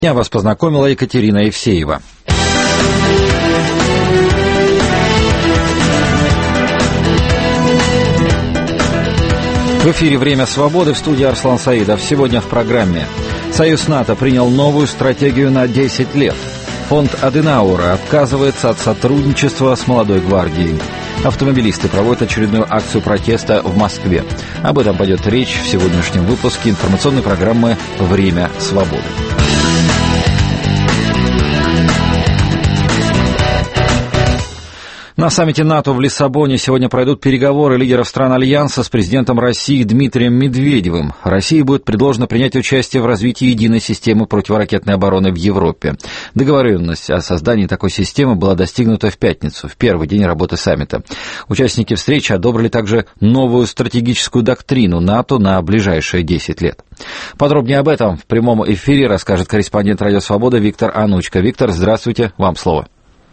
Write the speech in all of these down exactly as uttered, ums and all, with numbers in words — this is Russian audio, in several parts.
Я вас познакомила Екатерина Евсеева. В эфире «Время свободы», в студии Арслан Саидов. Сегодня в программе. Союз НАТО принял новую стратегию на десять лет. Фонд Аденауэра отказывается от сотрудничества с молодой гвардией. Автомобилисты проводят очередную акцию протеста в Москве. Об этом пойдет речь в сегодняшнем выпуске информационной программы «Время свободы». На саммите НАТО в Лиссабоне сегодня пройдут переговоры лидеров стран Альянса с президентом России Дмитрием Медведевым. России будет предложено принять участие в развитии единой системы противоракетной обороны в Европе. Договоренность о создании такой системы была достигнута в пятницу, в первый день работы саммита. Участники встречи одобрили также новую стратегическую доктрину НАТО на ближайшие десять лет. Подробнее об этом в прямом эфире расскажет корреспондент «Радио Свобода» Виктор Анучко. Виктор, здравствуйте, вам слово.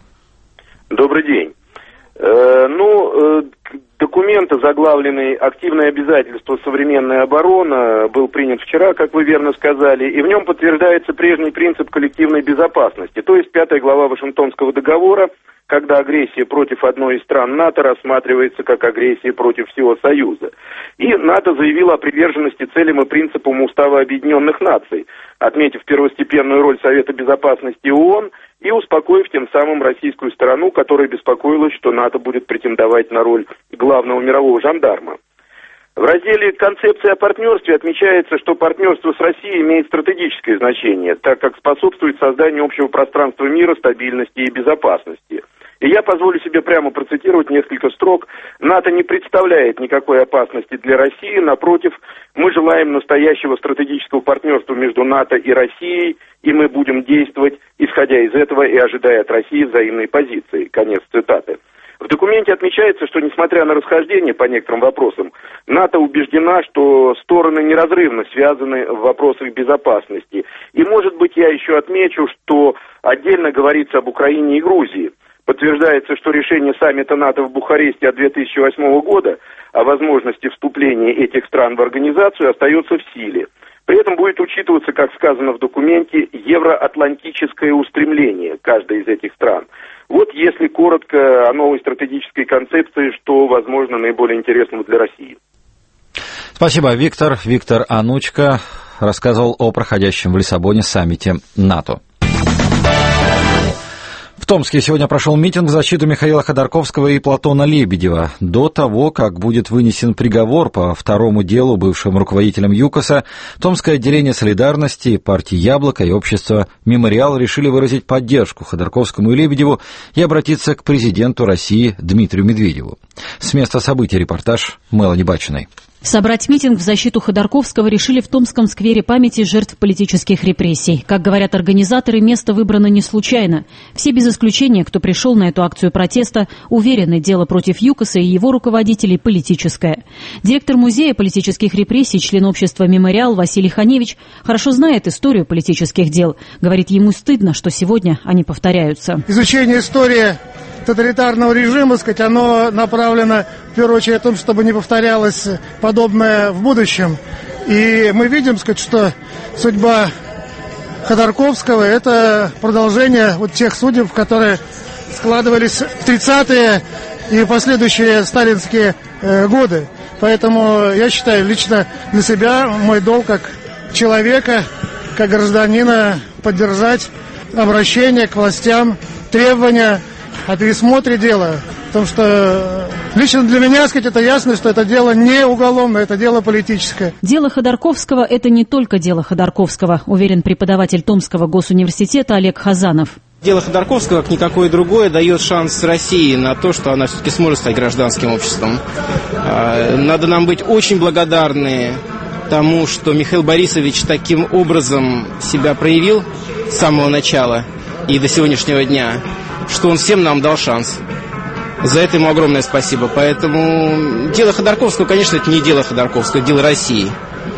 Добрый день. Э, ну, э, документ, озаглавленный «Активное обязательство. Современная оборона», был принят вчера, как вы верно сказали, и в нем подтверждается прежний принцип коллективной безопасности, то есть пятая глава Вашингтонского договора, когда агрессия против одной из стран НАТО рассматривается как агрессия против всего Союза. И НАТО заявило о приверженности целям и принципам Устава Объединенных Наций, отметив первостепенную роль Совета Безопасности ООН и успокоив тем самым российскую сторону, которая беспокоилась, что НАТО будет претендовать на роль главного мирового жандарма. В разделе «Концепция о партнерстве» отмечается, что партнерство с Россией имеет стратегическое значение, так как способствует созданию общего пространства мира, стабильности и безопасности. И я позволю себе прямо процитировать несколько строк. НАТО не представляет никакой опасности для России. Напротив, мы желаем настоящего стратегического партнерства между НАТО и Россией, и мы будем действовать, исходя из этого и ожидая от России взаимной позиции. Конец цитаты. В документе отмечается, что, несмотря на расхождение по некоторым вопросам, НАТО убеждена, что стороны неразрывно связаны в вопросах безопасности. И, может быть, я еще отмечу, что отдельно говорится об Украине и Грузии. Подтверждается, что решение саммита НАТО в Бухаресте от две тысячи восьмого года о возможности вступления этих стран в организацию остается в силе. При этом будет учитываться, как сказано в документе, евроатлантическое устремление каждой из этих стран. Вот если коротко о новой стратегической концепции, что, возможно, наиболее интересного для России. Спасибо, Виктор. Виктор Анучко рассказывал о проходящем в Лиссабоне саммите НАТО. В Томске сегодня прошел митинг в защиту Михаила Ходорковского и Платона Лебедева. До того, как будет вынесен приговор по второму делу бывшим руководителям ЮКОСа, Томское отделение «Солидарности», партии «Яблоко» и общество «Мемориал» решили выразить поддержку Ходорковскому и Лебедеву и обратиться к президенту России Дмитрию Медведеву. С места событий репортаж Мелани Бачиной. Собрать митинг в защиту Ходорковского решили в Томском сквере памяти жертв политических репрессий. Как говорят организаторы, место выбрано не случайно. Все без исключения, кто пришел на эту акцию протеста, уверены, дело против ЮКОСа и его руководителей политическое. Директор музея политических репрессий, член общества «Мемориал» Василий Ханевич хорошо знает историю политических дел. Говорит, ему стыдно, что сегодня они повторяются. Изучение истории тоталитарного режима, сказать, оно направлено в первую очередь о том, чтобы не повторялось подобное в будущем. И мы видим, сказать, что судьба Ходорковского – это продолжение вот тех судеб, которые складывались в тридцатые и последующие сталинские э, годы. Поэтому я считаю лично для себя мой долг как человека, как гражданина поддержать обращение к властям, требования о пересмотре дела, потому что лично для меня, сказать, это ясно, что это дело не уголовное, это дело политическое. Дело Ходорковского – это не только дело Ходорковского, уверен преподаватель Томского госуниверситета Олег Хазанов. Дело Ходорковского, как никакое другое, дает шанс России на то, что она все-таки сможет стать гражданским обществом. Надо нам быть очень благодарны тому, что Михаил Борисович таким образом себя проявил с самого начала и до сегодняшнего дня, что он всем нам дал шанс. За это ему огромное спасибо. Поэтому дело Ходорковского, конечно, это не дело Ходорковского, это дело России.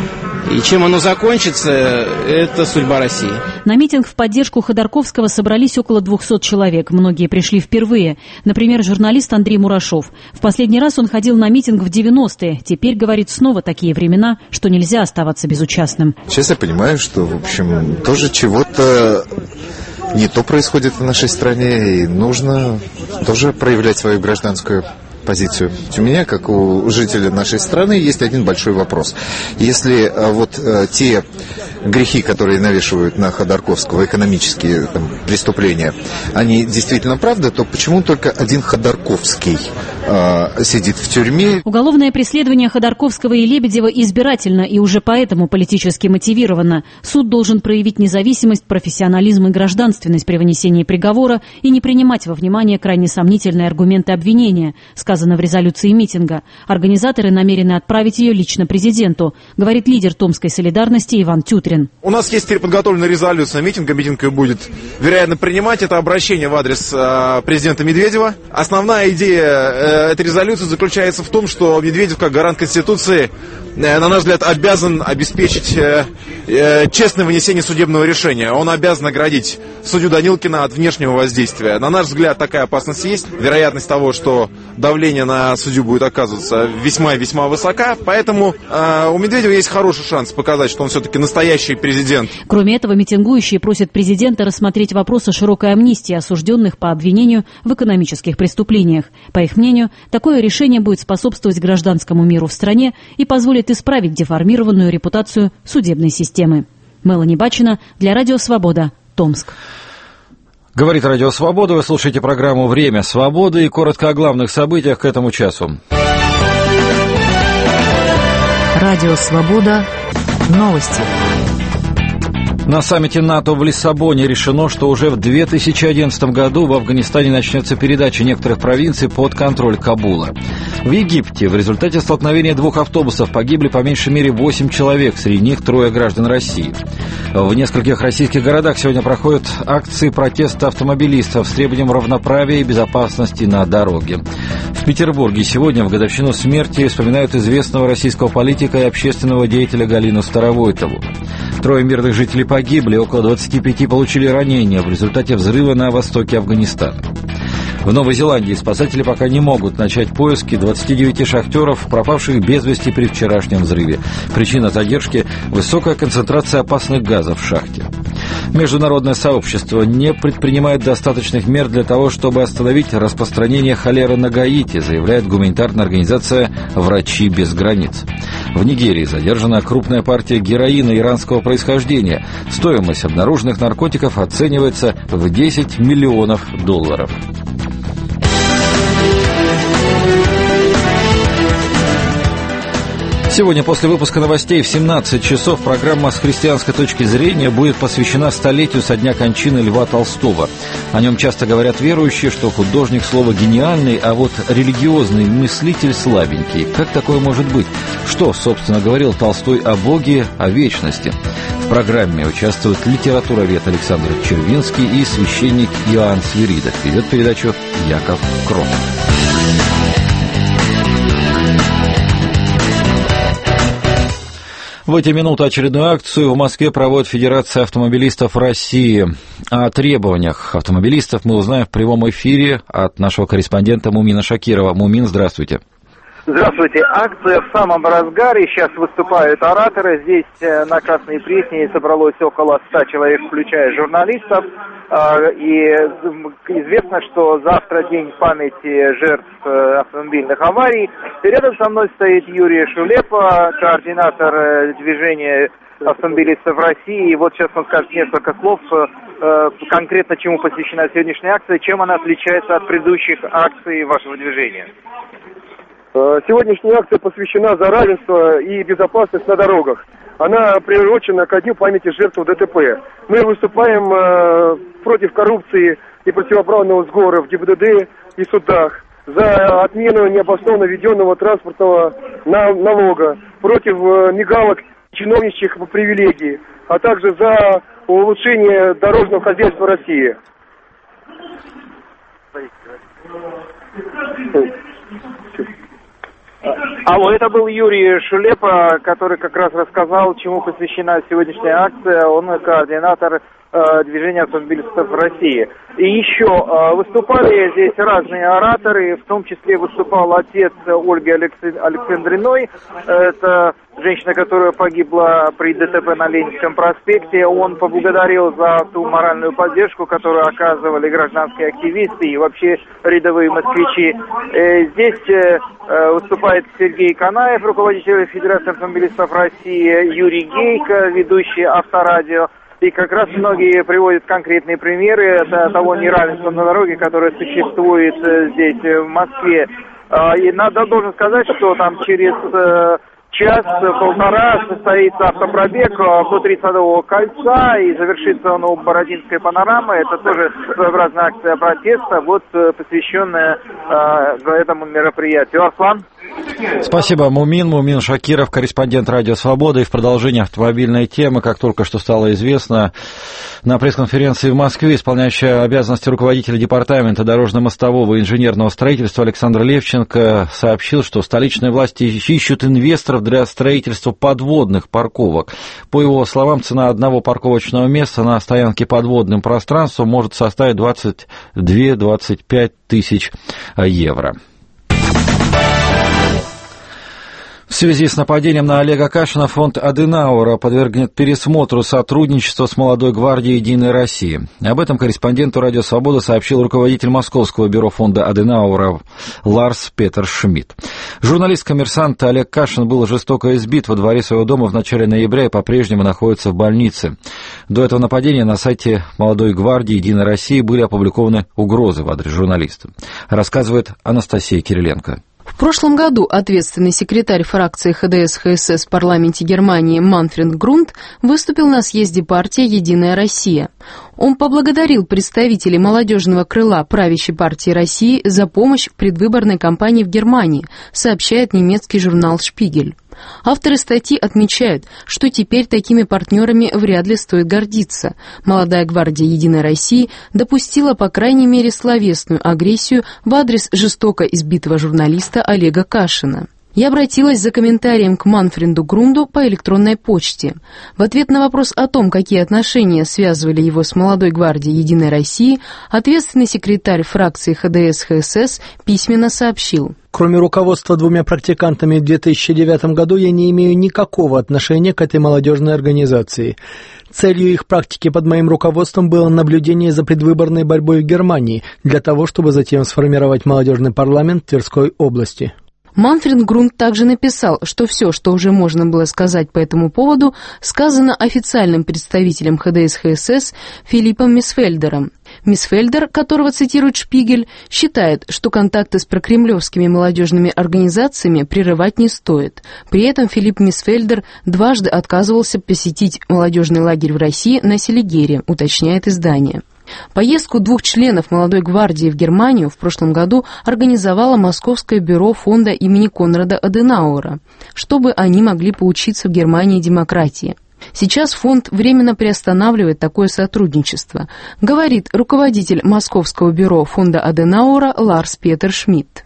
И чем оно закончится, это судьба России. На митинг в поддержку Ходорковского собрались около двухсот человек. Многие пришли впервые. Например, журналист Андрей Мурашов. В последний раз он ходил на митинг в девяностые. Теперь, говорит, снова такие времена, что нельзя оставаться безучастным. Сейчас я понимаю, что, в общем, тоже чего-то не то происходит в нашей стране, и нужно тоже проявлять свою гражданскую позицию. У меня, как у жителя нашей страны, есть один большой вопрос. Если вот э, те грехи, которые навешивают на Ходорковского, экономические там, преступления, они действительно правда, то почему только один Ходорковский э, сидит в тюрьме? Уголовное преследование Ходорковского и Лебедева избирательно и уже поэтому политически мотивировано. Суд должен проявить независимость, профессионализм и гражданственность при вынесении приговора и не принимать во внимание крайне сомнительные аргументы обвинения, сказано в резолюции митинга. Организаторы намерены отправить ее лично президенту, говорит лидер Томской солидарности Иван Тютрин. У нас есть теперь подготовленная резолюция митинга. Митинг ее будет, вероятно, принимать. Это обращение в адрес э, президента Медведева. Основная идея э, этой резолюции заключается в том, что Медведев, как гарант Конституции, э, на наш взгляд, обязан обеспечить э, э, честное вынесение судебного решения. Он обязан оградить судью Данилкина от внешнего воздействия. На наш взгляд, такая опасность есть. Вероятность того, что давление на судью будет оказываться весьма и весьма высока. Поэтому э, у Медведева есть хороший шанс показать, что он все-таки настоящий президент. Кроме этого, митингующие просят президента рассмотреть вопрос о широкой амнистии осужденных по обвинению в экономических преступлениях. По их мнению, такое решение будет способствовать гражданскому миру в стране и позволит исправить деформированную репутацию судебной системы. Мелани Бачина для Радио Свобода, Томск. Говорит Радио Свобода. Вы слушаете программу «Время свободы» и коротко о главных событиях к этому часу. Радио Свобода. Новости. На саммите НАТО в Лиссабоне решено, что уже в две тысячи одиннадцатом году в Афганистане начнется передача некоторых провинций под контроль Кабула. В Египте в результате столкновения двух автобусов погибли по меньшей мере восемь человек, среди них трое граждан России. В нескольких российских городах сегодня проходят акции протеста автомобилистов с требованием равноправия и безопасности на дороге. В Петербурге сегодня в годовщину смерти вспоминают известного российского политика и общественного деятеля Галину Старовойтову. Трое мирных жителей погибли, около двадцати пяти получили ранения в результате взрыва на востоке Афганистана. В Новой Зеландии спасатели пока не могут начать поиски двадцати девяти шахтеров, пропавших без вести при вчерашнем взрыве. Причина задержки – высокая концентрация опасных газов в шахте. Международное сообщество не предпринимает достаточных мер для того, чтобы остановить распространение холеры на Гаити, заявляет гуманитарная организация «Врачи без границ». В Нигерии задержана крупная партия героина иранского происхождения. Стоимость обнаруженных наркотиков оценивается в десять миллионов долларов. Сегодня после выпуска новостей в семнадцать часов программа «С христианской точки зрения» будет посвящена столетию со дня кончины Льва Толстого. О нем часто говорят верующие, что художник слово гениальный, а вот религиозный мыслитель слабенький. Как такое может быть? Что, собственно, говорил Толстой о Боге, о вечности? В программе участвуют литературовед Александр Червинский и священник Иоанн Свиридов. Ведет передачу Яков Кром. В эти минуты очередную акцию в Москве проводит Федерация автомобилистов России. О требованиях автомобилистов мы узнаем в прямом эфире от нашего корреспондента Мумина Шакирова. Мумин, здравствуйте. Здравствуйте. Акция в самом разгаре. Сейчас выступают ораторы. Здесь на Красной Пресне собралось около ста человек, включая журналистов. И известно, что завтра день памяти жертв автомобильных аварий. И рядом со мной стоит Юрий Шулепа, координатор движения автомобилистов России. И вот сейчас он скажет несколько слов конкретно, чему посвящена сегодняшняя акция, чем она отличается от предыдущих акций вашего движения. Сегодняшняя акция посвящена за равенство и безопасность на дорогах. Она приурочена ко дню памяти жертв ДТП. Мы выступаем э, против коррупции и противоправного сговора в ГИБДД и судах, за отмену необоснованно введенного транспортного на, налога, против э, мигалок чиновничьих привилегий, а также за улучшение дорожного хозяйства России. Алло, это был Юрий Шулепа, который как раз рассказал, чему посвящена сегодняшняя акция. Он координатор э, движения автомобилистов России. И еще э, выступали здесь разные ораторы, в том числе выступал отец Ольги Александриной. Это женщина, которая погибла при ДТП на Ленинском проспекте. Он поблагодарил за ту моральную поддержку, которую оказывали гражданские активисты и вообще рядовые москвичи. Э, здесь э, выступает Сергей Канаев, руководитель Федерации автомобилистов России, Юрий Гейко, ведущий Авторадио. И как раз многие приводят конкретные примеры того неравенства на дороге, которое существует здесь, в Москве. И надо, должен сказать, что там через час-полтора состоится автопробег внутри Садового кольца и завершится он у Бородинской панорамы. Это тоже своеобразная акция протеста, вот посвященная э, этому мероприятию. Арслан? Спасибо, Мумин. Мумин Шакиров, корреспондент «Радио Свобода». И в продолжение автомобильной темы, как только что стало известно, на пресс-конференции в Москве исполняющая обязанности руководителя департамента дорожно-мостового и инженерного строительства Александр Левченко сообщил, что столичные власти ищут инвесторов для строительства подводных парковок. По его словам, цена одного парковочного места на стоянке подводным пространством может составить двадцать две - двадцать пять тысяч евро. В связи с нападением на Олега Кашина фонд Аденауэра подвергнет пересмотру сотрудничества с молодой гвардией «Единой России». Об этом корреспонденту «Радио Свобода» сообщил руководитель московского бюро фонда Аденауэра Ларс Петер Шмидт. Журналист-коммерсант Олег Кашин был жестоко избит во дворе своего дома в начале ноября и по-прежнему находится в больнице. До этого нападения на сайте молодой гвардии «Единой России» были опубликованы угрозы в адрес журналиста. Рассказывает Анастасия Кириленко. В прошлом году ответственный секретарь фракции ХДС-ХСС в парламенте Германии Манфред Грунд выступил на съезде партии «Единая Россия». Он поблагодарил представителей молодежного крыла правящей партии России за помощь в предвыборной кампании в Германии, сообщает немецкий журнал «Шпигель». Авторы статьи отмечают, что теперь такими партнерами вряд ли стоит гордиться. Молодая гвардия «Единой России» допустила, по крайней мере, словесную агрессию в адрес жестоко избитого журналиста Олега Кашина. Я обратилась за комментарием к Манфреду Грунду по электронной почте. В ответ на вопрос о том, какие отношения связывали его с молодой гвардией «Единой России», ответственный секретарь фракции ХДС-ХСС письменно сообщил: «Кроме руководства двумя практикантами в две тысячи девятом году, я не имею никакого отношения к этой молодежной организации. Целью их практики под моим руководством было наблюдение за предвыборной борьбой в Германии для того, чтобы затем сформировать молодежный парламент Тверской области». Манфред Грунд также написал, что все, что уже можно было сказать по этому поводу, сказано официальным представителем ХДС-ХСС Филиппом Мисфельдером. Мисфельдер, которого цитирует Шпигель, считает, что контакты с прокремлевскими молодежными организациями прерывать не стоит. При этом Филипп Мисфельдер дважды отказывался посетить молодежный лагерь в России на Селигере, уточняет издание. Поездку двух членов молодой гвардии в Германию в прошлом году организовало Московское бюро фонда имени Конрада Аденауэра, чтобы они могли поучиться в Германии демократии. Сейчас фонд временно приостанавливает такое сотрудничество, говорит руководитель Московского бюро фонда Аденауэра Ларс Петер Шмидт.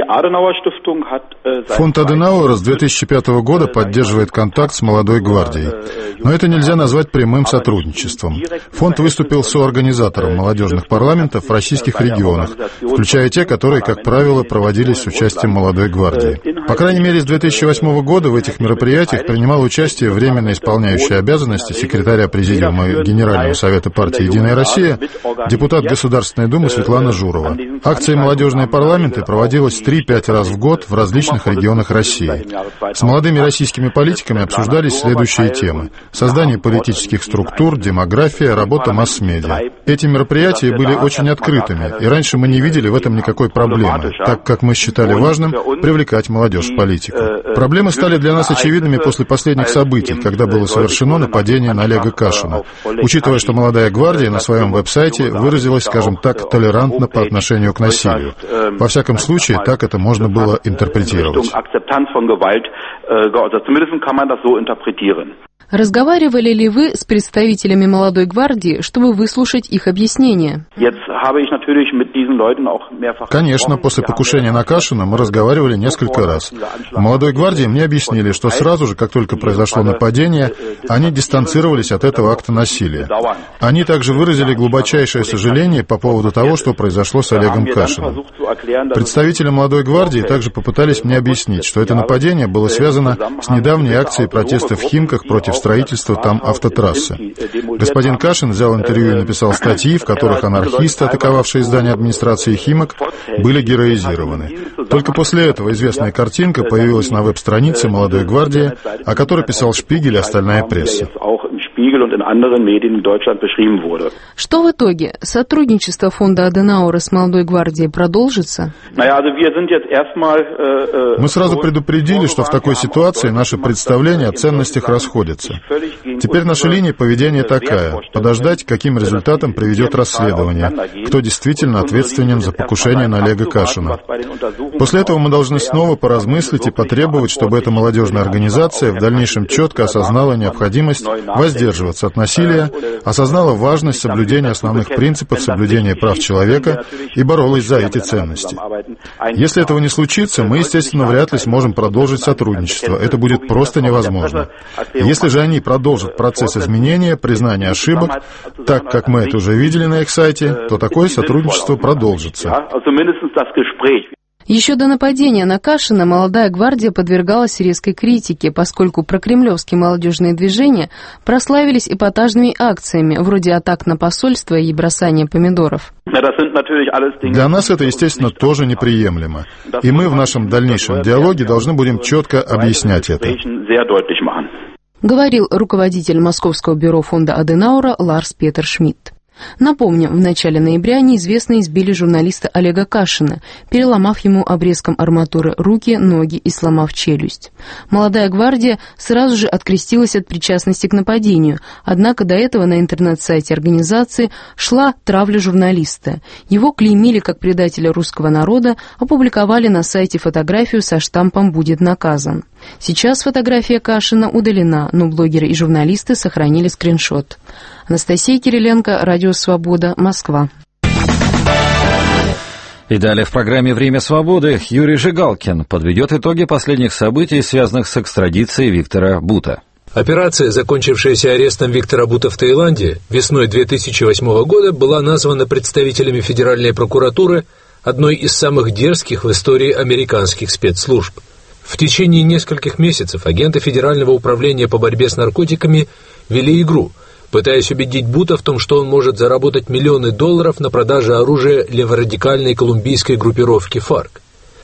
Фонд Аденауэра с две тысячи пятого года поддерживает контакт с молодой гвардией. Но это нельзя назвать прямым сотрудничеством. Фонд выступил соорганизатором молодежных парламентов в российских регионах, включая те, которые, как правило, проводились с участием молодой гвардии. По крайней мере, с две тысячи восьмого года в этих мероприятиях принимал участие временно исполняющий обязанности секретаря Президиума Генерального совета партии «Единая Россия», депутат Государственной Думы Светлана Журова. Акции «Молодежные парламенты» проводились три-пять раз в год в различных регионах России. С молодыми российскими политиками обсуждались следующие темы: создание политических структур, демография, работа масс-медиа. Эти мероприятия были очень открытыми, и раньше мы не видели в этом никакой проблемы, так как мы считали важным привлекать молодежь в политику. Проблемы стали для нас очевидными после последних событий, когда было совершено нападение на Олега Кашина, учитывая, что молодая гвардия на своем веб-сайте выразилась, скажем так, толерантно по отношению к насилию. Во всяком случае, так это можно было интерпретировать. Разговаривали ли вы с представителями молодой гвардии, чтобы выслушать их объяснения? Конечно, после покушения на Кашина мы разговаривали несколько раз. В молодой гвардии мне объяснили, что сразу же, как только произошло нападение, они дистанцировались от этого акта насилия. Они также выразили глубочайшее сожаление по поводу того, что произошло с Олегом Кашиным. Представители молодой гвардии также попытались мне объяснить, что это нападение было связано с недавней акцией протеста в Химках против строительства там автотрассы. Господин Кашин взял интервью и написал статьи, в которых анархисты, атаковавшие здание администрации Химок, были героизированы. Только после этого известная картинка появилась на веб-странице молодой гвардии, о которой писал Шпигель и остальная пресса. Что в итоге? Сотрудничество фонда Аденауэра с молодой гвардией продолжится? Мы сразу предупредили, что в такой ситуации наши представления о ценностях расходятся. Теперь наша линия поведения такая: подождать, к каким результатам приведет расследование, кто действительно ответственен за покушение на Олега Кашина. После этого мы должны снова поразмыслить и потребовать, чтобы эта молодежная организация в дальнейшем четко осознала необходимость воздерживаться от насилия, осознала важность соблюдения основных принципов соблюдения прав человека и боролась за эти ценности. Если этого не случится, мы, естественно, вряд ли сможем продолжить сотрудничество. Это будет просто невозможно. Если же они продолжат процесс изменения, признания ошибок, так как мы это уже видели на их сайте, то такое сотрудничество продолжится. Еще до нападения на Кашина молодая гвардия подвергалась резкой критике, поскольку прокремлевские молодежные движения прославились эпатажными акциями, вроде атак на посольство и бросания помидоров. Для нас это, естественно, тоже неприемлемо. И мы в нашем дальнейшем диалоге должны будем четко объяснять это. Говорил руководитель Московского бюро фонда Аденауэра Ларс Петер Шмидт. Напомним, в начале ноября неизвестные избили журналиста Олега Кашина, переломав ему обрезком арматуры руки, ноги и сломав челюсть. Молодая гвардия сразу же открестилась от причастности к нападению, однако до этого на интернет-сайте организации шла травля журналиста. Его клеймили как предателя русского народа, опубликовали на сайте фотографию со штампом «Будет наказан». Сейчас фотография Кашина удалена, но блогеры и журналисты сохранили скриншот. Анастасия Кириленко, Радио Свобода, Москва. И далее в программе «Время свободы» Юрий Жигалкин подведет итоги последних событий, связанных с экстрадицией Виктора Бута. Операция, закончившаяся арестом Виктора Бута в Таиланде весной две тысячи восьмого года, была названа представителями Федеральной прокуратуры одной из самых дерзких в истории американских спецслужб. В течение нескольких месяцев агенты Федерального управления по борьбе с наркотиками вели игру, пытаясь убедить Бута в том, что он может заработать миллионы долларов на продаже оружия леворадикальной колумбийской группировки ФАРК.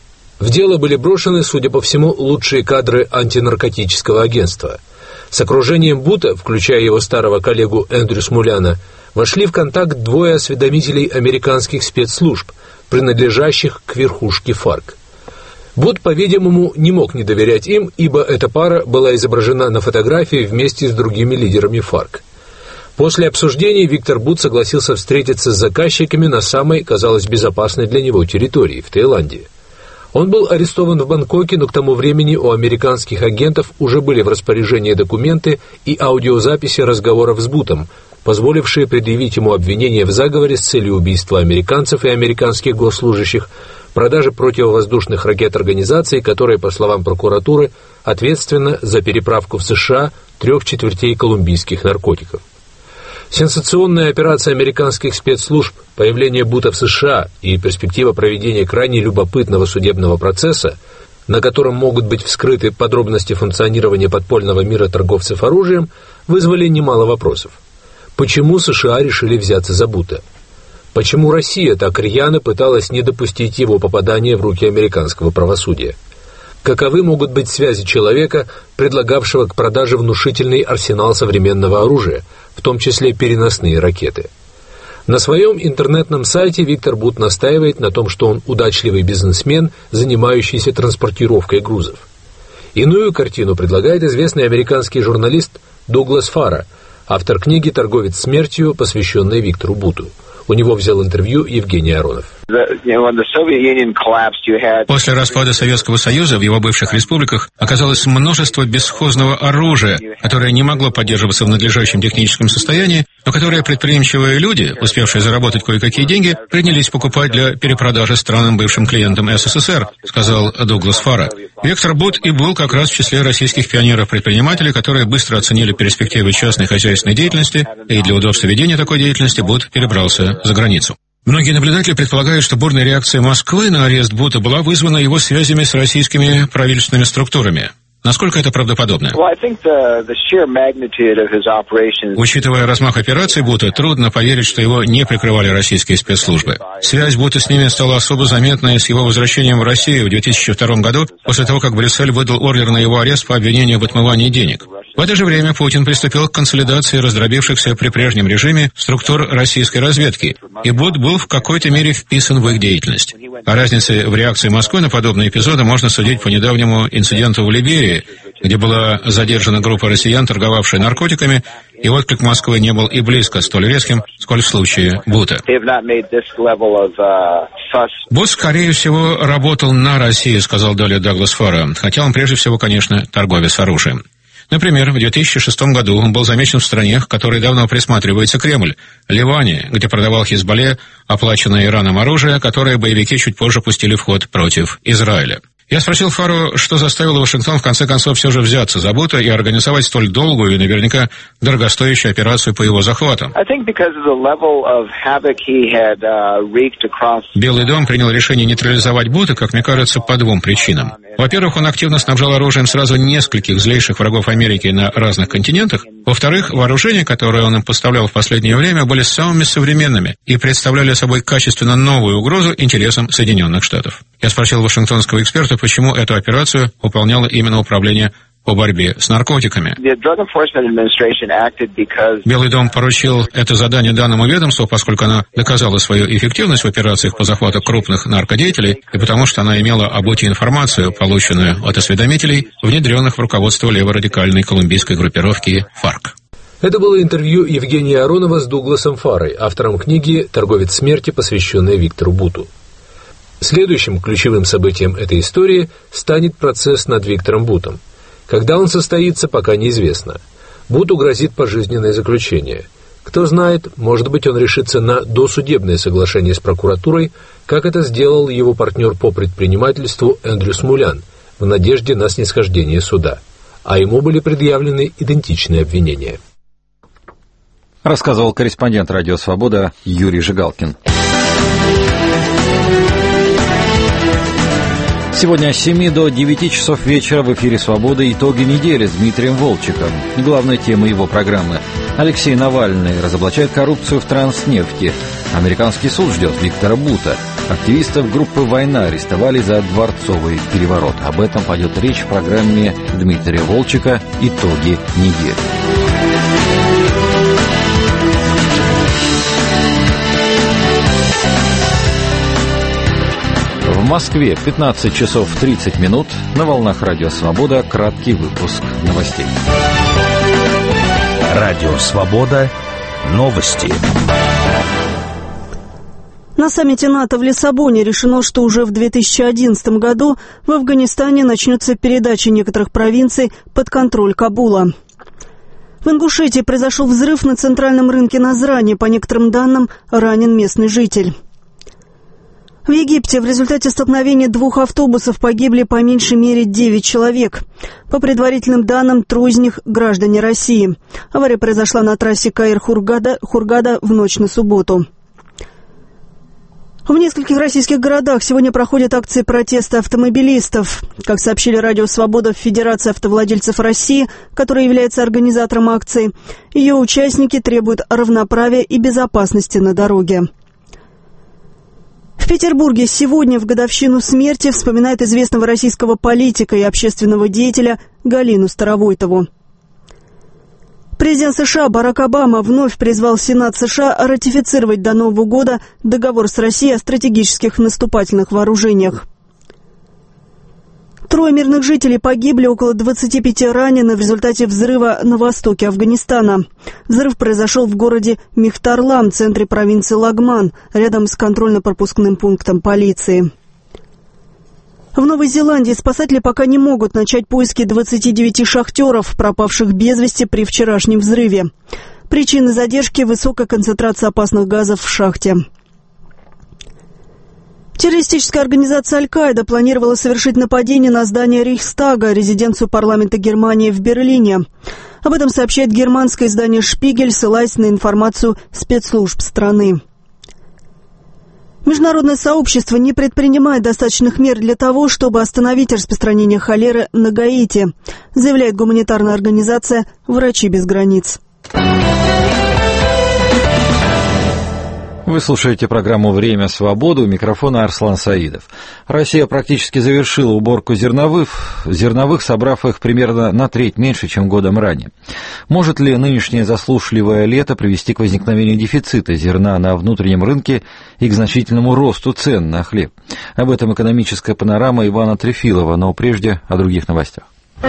В дело были брошены, судя по всему, лучшие кадры антинаркотического агентства. С окружением Бута, включая его старого коллегу Эндрю Смуляна, вошли в контакт двое осведомителей американских спецслужб, принадлежащих к верхушке ФАРК. Бут, по-видимому, не мог не доверять им, ибо эта пара была изображена на фотографии вместе с другими лидерами ФАРК. После обсуждений Виктор Бут согласился встретиться с заказчиками на самой, казалось, безопасной для него территории, в Таиланде. Он был арестован в Бангкоке, но к тому времени у американских агентов уже были в распоряжении документы и аудиозаписи разговоров с Бутом, позволившие предъявить ему обвинение в заговоре с целью убийства американцев и американских госслужащих, продажи противовоздушных ракет организации, которая, по словам прокуратуры, ответственна за переправку в США трех четвертей колумбийских наркотиков. Сенсационная операция американских спецслужб, появление Бута в США и перспектива проведения крайне любопытного судебного процесса, на котором могут быть вскрыты подробности функционирования подпольного мира торговцев оружием, вызвали немало вопросов. Почему США решили взяться за Бута? Почему Россия так рьяно пыталась не допустить его попадания в руки американского правосудия? Каковы могут быть связи человека, предлагавшего к продаже внушительный арсенал современного оружия, в том числе переносные ракеты? На своем интернетном сайте Виктор Бут настаивает на том, что он удачливый бизнесмен, занимающийся транспортировкой грузов. Иную картину предлагает известный американский журналист Дуглас Фара, автор книги «Торговец смертью», посвященной Виктору Буту. У него взял интервью Евгений Аронов. После распада Советского Союза в его бывших республиках оказалось множество бесхозного оружия, которое не могло поддерживаться в надлежащем техническом состоянии, но которое предприимчивые люди, успевшие заработать кое-какие деньги, принялись покупать для перепродажи странам бывшим клиентам СССР, сказал Дуглас Фара. Виктор Бут и был как раз в числе российских пионеров-предпринимателей, которые быстро оценили перспективы частной хозяйственной деятельности, и для удобства ведения такой деятельности Бут перебрался за границу. Многие наблюдатели предполагают, что бурная реакция Москвы на арест Бута была вызвана его связями с российскими правительственными структурами. Насколько это правдоподобно? Учитывая размах операций Бута, трудно поверить, что его не прикрывали российские спецслужбы. Связь Бута с ними стала особо заметной с его возвращением в Россию в две тысячи втором году, после того, как Брюссель выдал ордер на его арест по обвинению в отмывании денег. В это же время Путин приступил к консолидации раздробившихся при прежнем режиме структур российской разведки, и Бут был в какой-то мере вписан в их деятельность. О разнице в реакции Москвы на подобные эпизоды можно судить по недавнему инциденту в Либерии, где была задержана группа россиян, торговавшая наркотиками, и отклик Москвы не был и близко столь резким, сколь в случае Бута. Бут, скорее всего, работал на Россию, сказал далее Даглас Фара, хотя он прежде всего, конечно, торговец оружием. Например, в две тысячи шестом году он был замечен в стране, к которой давно присматривается Кремль, Ливане, где продавал Хизбалле оплаченное Ираном оружие, которое боевики чуть позже пустили в ход против Израиля. Я спросил Фару, что заставило Вашингтон в конце концов все же взяться за Бута и организовать столь долгую и наверняка дорогостоящую операцию по его захвату. Белый дом принял решение нейтрализовать Бута, как мне кажется, по двум причинам. Во-первых, он активно снабжал оружием сразу нескольких злейших врагов Америки на разных континентах. Во-вторых, вооружения, которые он им поставлял в последнее время, были самыми современными и представляли собой качественно новую угрозу интересам Соединенных Штатов. Я спросил вашингтонского эксперта, почему эту операцию выполняло именно управление по борьбе с наркотиками. Белый дом поручил это задание данному ведомству, поскольку оно доказало свою эффективность в операциях по захвату крупных наркодеятелей и потому что она имела об Буте информацию, полученную от осведомителей, внедренных в руководство леворадикальной колумбийской группировки ФАРК. Это было интервью Евгения Аронова с Дугласом Фарой, автором книги «Торговец смерти», посвященной Виктору Буту. Следующим ключевым событием этой истории станет процесс над Виктором Бутом. Когда он состоится, пока неизвестно. Буту грозит пожизненное заключение. Кто знает, может быть, он решится на досудебное соглашение с прокуратурой, как это сделал его партнер по предпринимательству Эндрю Смулян, в надежде на снисхождение суда. А ему были предъявлены идентичные обвинения. Рассказывал корреспондент «Радио Свобода» Юрий Жигалкин. Сегодня с семи до девяти часов вечера в эфире «Свобода» итоги недели с Дмитрием Волчиком. Главная тема его программы. Алексей Навальный разоблачает коррупцию в Транснефти. Американский суд ждет Виктора Бута. Активистов группы «Война» арестовали за дворцовый переворот. Об этом пойдет речь в программе Дмитрия Волчика «Итоги недели». В Москве пятнадцать часов тридцать минут. На волнах «Радио Свобода» краткий выпуск новостей. «Радио Свобода». Новости. На саммите НАТО в Лиссабоне решено, что уже в две тысячи одиннадцатом году в Афганистане начнется передача некоторых провинций под контроль Кабула. В Ингушетии произошел взрыв на центральном рынке Назрани. По некоторым данным, ранен местный житель. В Египте в результате столкновения двух автобусов погибли по меньшей мере девять человек. По предварительным данным, трое из них – граждане России. Авария произошла на трассе Каир-Хургада Хургада в ночь на субботу. В нескольких российских городах сегодня проходят акции протеста автомобилистов. Как сообщили «Радио Свобода» в Федерации автовладельцев России, которая является организатором акции, ее участники требуют равноправия и безопасности на дороге. В Петербурге сегодня в годовщину смерти вспоминают известного российского политика и общественного деятеля Галину Старовойтову. Президент США Барак Обама вновь призвал Сенат США ратифицировать до Нового года договор с Россией о стратегических наступательных вооружениях. Трое мирных жителей погибли, около двадцати пяти ранены в результате взрыва на востоке Афганистана. Взрыв произошел в городе Михтарлам, центре провинции Лагман, рядом с контрольно-пропускным пунктом полиции. В Новой Зеландии спасатели пока не могут начать поиски двадцати девяти шахтеров, пропавших без вести при вчерашнем взрыве. Причины задержки – высокая концентрация опасных газов в шахте. Террористическая организация «Аль-Каида» планировала совершить нападение на здание Рейхстага, резиденцию парламента Германии в Берлине. Об этом сообщает германское издание «Шпигель», ссылаясь на информацию спецслужб страны. Международное сообщество не предпринимает достаточных мер для того, чтобы остановить распространение холеры на Гаити, заявляет гуманитарная организация «Врачи без границ». Вы слушаете программу «Время свободы», у микрофона Арслан Саидов. Россия практически завершила уборку зерновых, зерновых, собрав их примерно на треть меньше, чем годом ранее. Может ли нынешнее засушливое лето привести к возникновению дефицита зерна на внутреннем рынке и к значительному росту цен на хлеб? Об этом экономическая панорама Ивана Трефилова, но прежде о других новостях.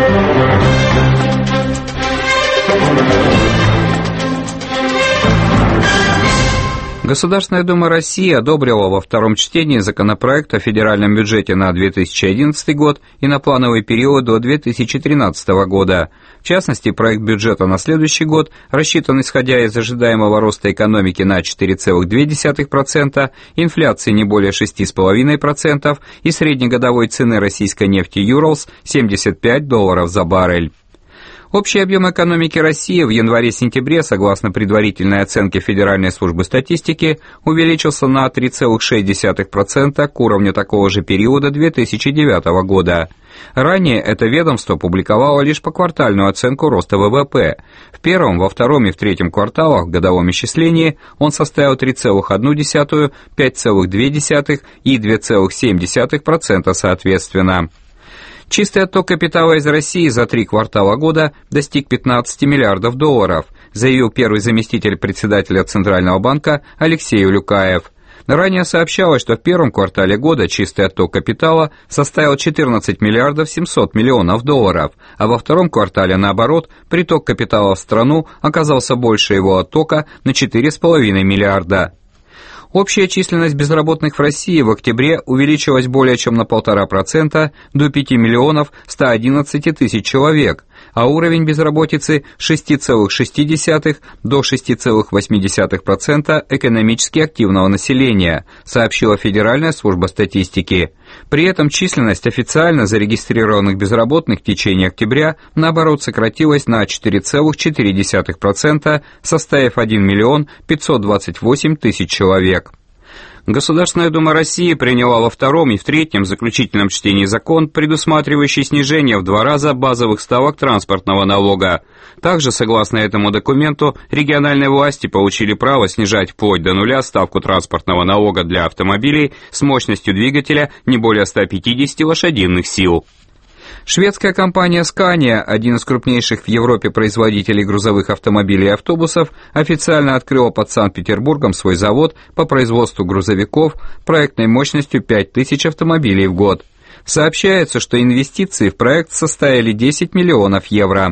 Государственная Дума России одобрила во втором чтении законопроект о федеральном бюджете на две тысячи одиннадцатый год и на плановый период до две тысячи тринадцатого года. В частности, проект бюджета на следующий год рассчитан исходя из ожидаемого роста экономики на четыре целых две десятых процента, инфляции не более шесть целых пять десятых процента и среднегодовой цены российской нефти Юрлс семьдесят пять долларов за баррель. Общий объем экономики России в январе-сентябре, согласно предварительной оценке Федеральной службы статистики, увеличился на три целых шесть десятых процента к уровню такого же периода две тысячи девятого года. Ранее это ведомство публиковало лишь поквартальную оценку роста ВВП. В первом, во втором и в третьем кварталах в годовом исчислении он составил три целых одну десятую, пять целых две десятых и два целых семь десятых процента соответственно. Чистый отток капитала из России за три квартала года достиг пятнадцати миллиардов долларов, заявил первый заместитель председателя Центрального банка Алексей Улюкаев. Ранее сообщалось, что в первом квартале года чистый отток капитала составил четырнадцать миллиардов семьсот миллионов долларов, а во втором квартале, наоборот, приток капитала в страну оказался больше его оттока на четыре целых пять десятых миллиарда. Общая численность безработных в России в октябре увеличилась более чем на полтора процента до пяти миллионов ста одиннадцати тысяч человек, а уровень безработицы с шести целых шести десятых до шести целых восьми десятых процента экономически активного населения, сообщила Федеральная служба статистики. При этом численность официально зарегистрированных безработных в течение октября, наоборот, сократилась на четыре целых четыре десятых процента, составив один миллион пятьсот двадцать восемь тысяч человек. Государственная Дума России приняла во втором и в третьем заключительном чтении закон, предусматривающий снижение в два раза базовых ставок транспортного налога. Также, согласно этому документу, региональные власти получили право снижать вплоть до нуля ставку транспортного налога для автомобилей с мощностью двигателя не более ста пятидесяти лошадиных сил. Шведская компания Scania, один из крупнейших в Европе производителей грузовых автомобилей и автобусов, официально открыла под Санкт-Петербургом свой завод по производству грузовиков проектной мощностью пять тысяч автомобилей в год. Сообщается, что инвестиции в проект составили десять миллионов евро.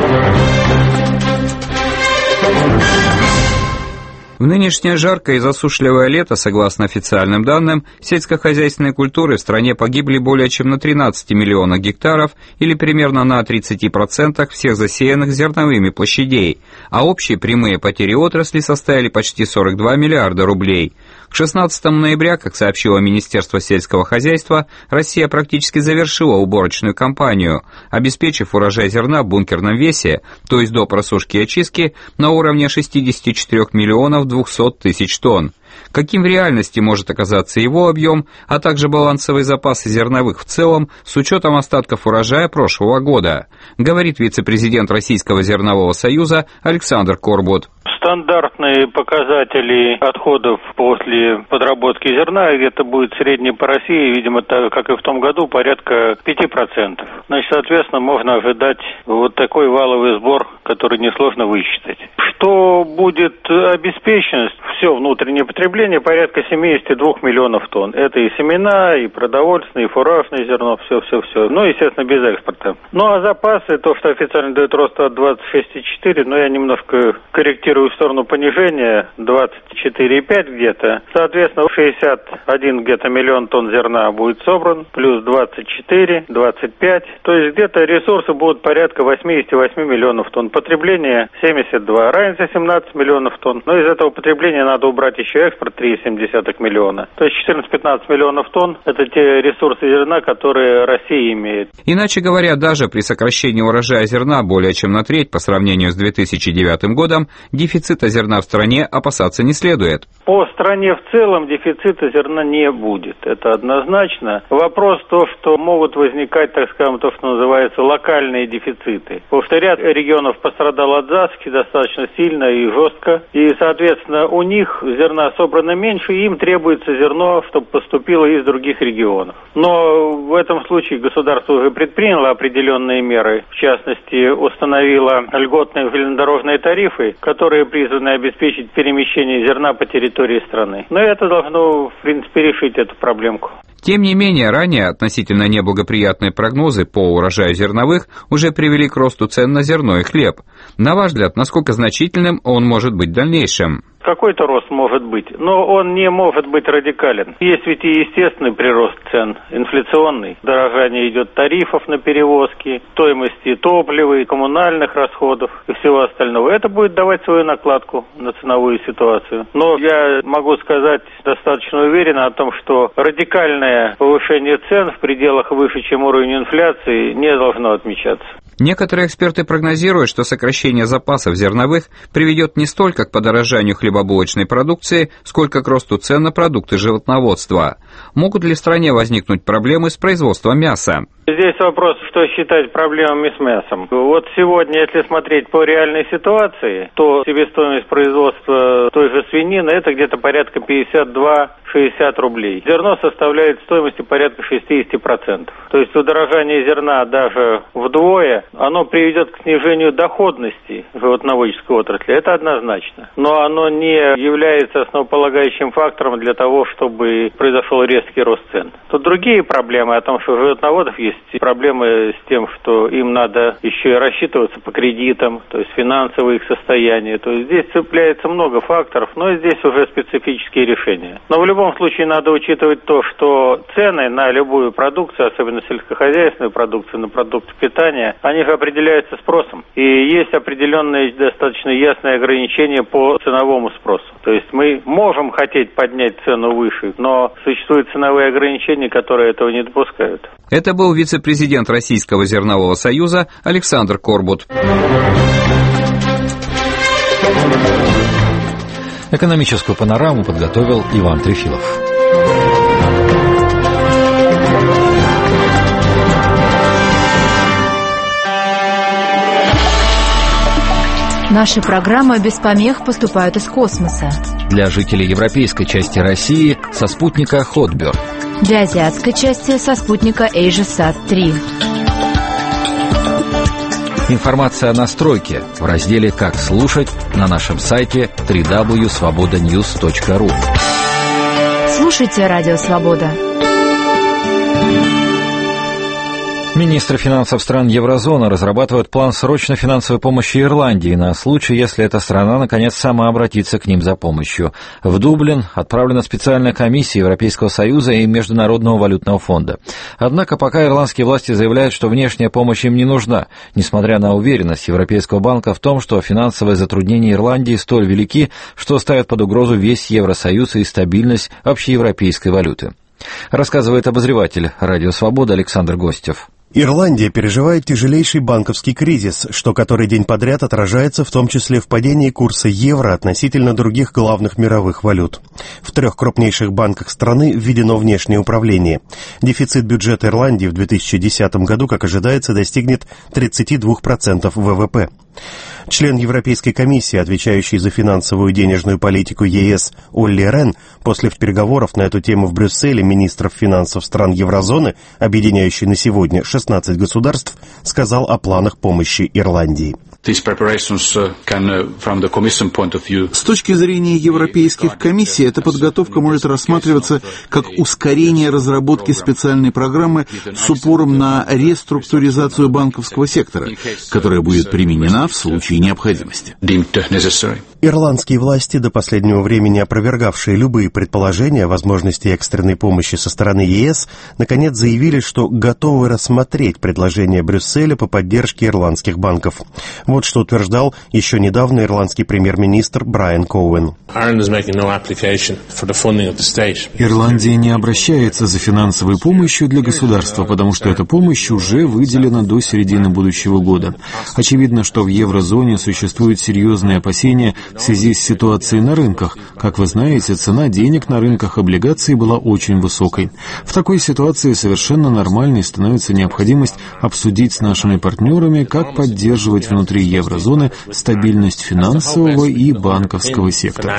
В нынешнее жаркое и засушливое лето, согласно официальным данным, сельскохозяйственной культуры в стране погибли более чем на тринадцати миллионах гектаров или примерно на тридцати процентах всех засеянных зерновыми площадей, а общие прямые потери отрасли составили почти сорок два миллиарда рублей. К шестнадцатому ноября, как сообщило Министерство сельского хозяйства, Россия практически завершила уборочную кампанию, обеспечив урожай зерна в бункерном весе, то есть до просушки и очистки, на уровне шестидесяти четырёх миллионов двухсот тысяч тонн. Каким в реальности может оказаться его объем, а также балансовые запасы зерновых в целом с учетом остатков урожая прошлого года, говорит вице-президент Российского зернового союза Александр Корбут. Стандартные показатели отходов после подработки зерна, это будет средний по России, видимо, так, как и в том году, порядка пяти процентов. Значит, соответственно, можно ожидать вот такой валовый сбор, который несложно высчитать. Что будет обеспечено? Все внутреннее потребление потребление порядка семьдесят два миллионов тонн. Это и семена, и продовольственное, и фуражное зерно, все-все-все. Ну, естественно, без экспорта. Ну, а запасы, то, что официально дает Росстат двадцать шесть и четыре, но я немножко корректирую в сторону понижения, двадцать четыре и пять где-то. Соответственно, шестьдесят один где-то миллион тонн зерна будет собран, плюс двадцать четыре, двадцать пять. То есть где-то ресурсы будут порядка восемьдесят восемь миллионов тонн. Потребление семьдесят два, разница семнадцать миллионов тонн. Но из этого потребления надо убрать еще экспорт три целых семь десятых миллиона. То есть четырнадцать-пятнадцать миллионов тонн – это те ресурсы зерна, которые Россия имеет. Иначе говоря, даже при сокращении урожая зерна более чем на треть по сравнению с две тысячи девятым годом, дефицита зерна в стране опасаться не следует. По стране в целом дефицита зерна не будет. Это однозначно. Вопрос то, что могут возникать, так скажем, то, что называется локальные дефициты. Потому что ряд регионов пострадал от засухи достаточно сильно и жестко. И, соответственно, у них зерна собрано меньше, и им требуется зерно, чтобы поступило из других регионов. Но в этом случае государство уже предприняло определенные меры. В частности, установило льготные железнодорожные тарифы, которые призваны обеспечить перемещение зерна по территории страны. Но это должно, в принципе, решить эту проблемку. Тем не менее, ранее относительно неблагоприятные прогнозы по урожаю зерновых уже привели к росту цен на зерно и хлеб. На ваш взгляд, насколько значительным он может быть в дальнейшем? Какой-то рост может быть, но он не может быть радикален. Есть ведь и естественный прирост цен, инфляционный. Дорожание идет тарифов на перевозки, стоимости топлива и коммунальных расходов и всего остального. Это будет давать свою накладку на ценовую ситуацию. Но я могу сказать достаточно уверенно о том, что радикальное повышение цен в пределах выше, чем уровень инфляции, не должно отмечаться. Некоторые эксперты прогнозируют, что сокращение запасов зерновых приведет не столько к подорожанию хлебобулочной продукции, сколько к росту цен на продукты животноводства. Могут ли в стране возникнуть проблемы с производством мяса? Здесь вопрос, что считать проблемами с мясом. Вот сегодня, если смотреть по реальной ситуации, то себестоимость производства той же свинины – это где-то порядка пятьдесят два - шестьдесят рублей. Зерно составляет стоимости порядка шестьдесят процентов. То есть удорожание зерна даже вдвое, оно приведет к снижению доходности животноводческой отрасли. Это однозначно. Но оно не является основополагающим фактором для того, чтобы произошел резкий рост цен. Тут другие проблемы о том, что у животноводов есть проблемы с тем, что им надо еще и рассчитываться по кредитам, то есть финансовое их состояние. То есть здесь цепляется много факторов, но здесь уже специфические решения. Но в любом случае надо учитывать то, что цены на любую продукцию, особенно сельскохозяйственную продукцию, на продукты питания, они же определяются спросом. И есть определенные достаточно ясные ограничения по ценовому спросу. То есть мы можем хотеть поднять цену выше, но существуют ценовые ограничения, которые этого не допускают. Это был вице-президент Российского зернового союза Александр Корбут. Экономическую панораму подготовил Иван Трефилов. Наши программы без помех поступают из космоса. Для жителей европейской части России со спутника Хотберг. Для азиатской части со спутника AsiaSat три. Информация о настройке в разделе «Как слушать» на нашем сайте дабл ю дабл ю дабл ю точка свобода ньюс точка ру. Слушайте Радио Свобода. Министры финансов стран еврозоны разрабатывают план срочной финансовой помощи Ирландии на случай, если эта страна наконец сама обратится к ним за помощью. В Дублин отправлена специальная комиссия Европейского Союза и Международного валютного фонда. Однако пока ирландские власти заявляют, что внешняя помощь им не нужна, несмотря на уверенность Европейского банка в том, что финансовые затруднения Ирландии столь велики, что ставят под угрозу весь Евросоюз и стабильность общеевропейской валюты. Рассказывает обозреватель «Радио Свобода» Александр Гостев. Ирландия переживает тяжелейший банковский кризис, что который день подряд отражается в том числе в падении курса евро относительно других главных мировых валют. В трех крупнейших банках страны введено внешнее управление. Дефицит бюджета Ирландии в две тысячи десятом году, как ожидается, достигнет тридцать два процента вэ вэ пэ. Член Европейской комиссии, отвечающий за финансовую и денежную политику е эс Олли Рен, после переговоров на эту тему в Брюсселе министров финансов стран еврозоны, объединяющей на сегодня шестнадцать государств, сказал о планах помощи Ирландии. С точки зрения европейских комиссий, эта подготовка может рассматриваться как ускорение разработки специальной программы с упором на реструктуризацию банковского сектора, которая будет применена в случае необходимости. Ирландские власти, до последнего времени опровергавшие любые предположения о возможности экстренной помощи со стороны ЕС, наконец заявили, что готовы рассмотреть предложение Брюсселя по поддержке ирландских банков. Вот что утверждал еще недавно ирландский премьер-министр Брайан Коуэн. Ирландия не обращается за финансовой помощью для государства, потому что эта помощь уже выделена до середины будущего года. Очевидно, что в еврозоне существуют серьезные опасения в связи с ситуацией на рынках. Как вы знаете, цена денег на рынках облигаций была очень высокой. В такой ситуации совершенно нормальной становится необходимость обсудить с нашими партнерами, как поддерживать внутри еврозоны стабильность финансового и банковского сектора.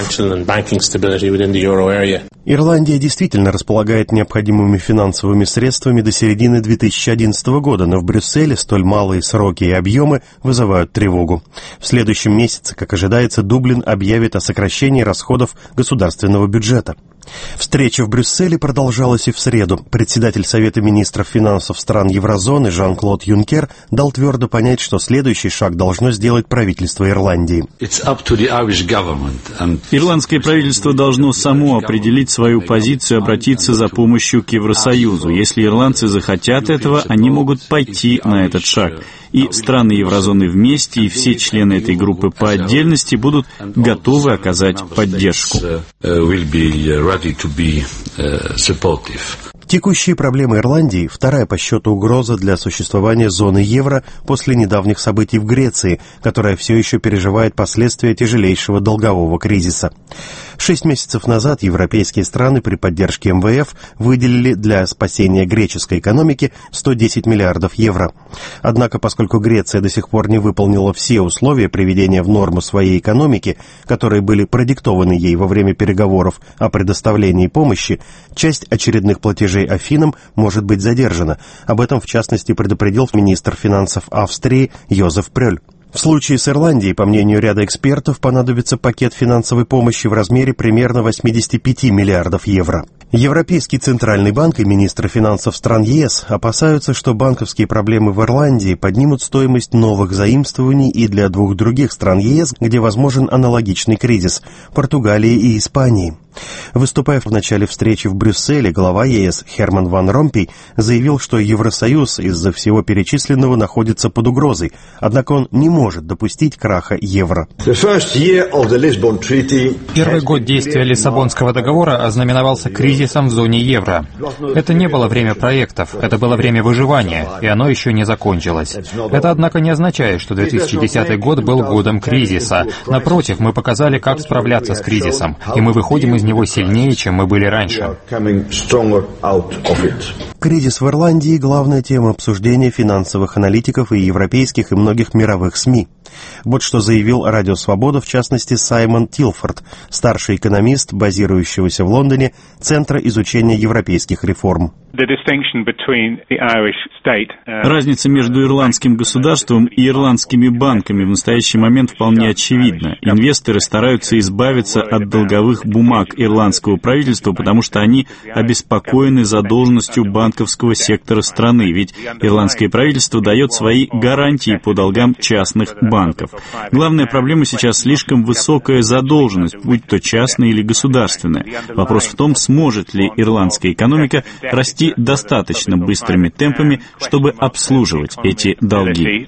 Ирландия действительно располагает необходимыми финансовыми средствами до середины две тысячи одиннадцатого года, но в Брюсселе столь малые сроки и объемы вызывают тревогу. В следующем месяце, как ожидается, Дублин объявит о сокращении расходов государственного бюджета. Встреча в Брюсселе продолжалась и в среду. Председатель Совета министров финансов стран еврозоны Жан-Клод Юнкер дал твердо понять, что следующий шаг должно сделать правительство Ирландии. Ирландское правительство должно само определить свою позицию и обратиться за помощью к Евросоюзу. Если ирландцы захотят этого, они могут пойти на этот шаг. И страны еврозоны вместе, и все члены этой группы по отдельности будут готовы оказать поддержку. Текущие проблемы Ирландии – вторая по счету угроза для существования зоны евро после недавних событий в Греции, которая все еще переживает последствия тяжелейшего долгового кризиса. Шесть месяцев назад европейские страны при поддержке эм вэ эф выделили для спасения греческой экономики сто десять миллиардов евро. Однако, поскольку Греция до сих пор не выполнила все условия приведения в норму своей экономики, которые были продиктованы ей во время переговоров о предоставлении помощи, часть очередных платежей Афинам может быть задержана. Об этом, в частности, предупредил министр финансов Австрии Йозеф Прёль. В случае с Ирландией, по мнению ряда экспертов, понадобится пакет финансовой помощи в размере примерно восемьдесят пять миллиардов евро. Европейский центральный банк и министры финансов стран ЕС опасаются, что банковские проблемы в Ирландии поднимут стоимость новых заимствований и для двух других стран ЕС, где возможен аналогичный кризис – Португалии и Испании. Выступая в начале встречи в Брюсселе, глава ЕС Херман Ван Ромпей заявил, что Евросоюз из-за всего перечисленного находится под угрозой, однако он не может допустить краха евро. Первый год действия Лиссабонского договора ознаменовался кризисом в зоне евро. Это не было время проектов, это было время выживания, и оно еще не закончилось. Это, однако, не означает, что две тысячи десятый год был годом кризиса. Напротив, мы показали, как справляться с кризисом, и мы выходим из него сильнее, чем мы были раньше. Кризис в Ирландии – главная тема обсуждения финансовых аналитиков и европейских и многих мировых СМИ. Вот что заявил Радио Свобода, в частности, Саймон Тилфорд, старший экономист, базирующегося в Лондоне, Центра изучения европейских реформ. Разница между ирландским государством и ирландскими банками в настоящий момент вполне очевидна. Инвесторы стараются избавиться от долговых бумаг ирландского правительства, потому что они обеспокоены задолженностью банковского сектора страны, ведь ирландское правительство дает свои гарантии по долгам частных банков. Главная проблема сейчас слишком высокая задолженность, будь то частная или государственная. Вопрос в том, сможет ли ирландская экономика расти достаточно быстрыми темпами, чтобы обслуживать эти долги.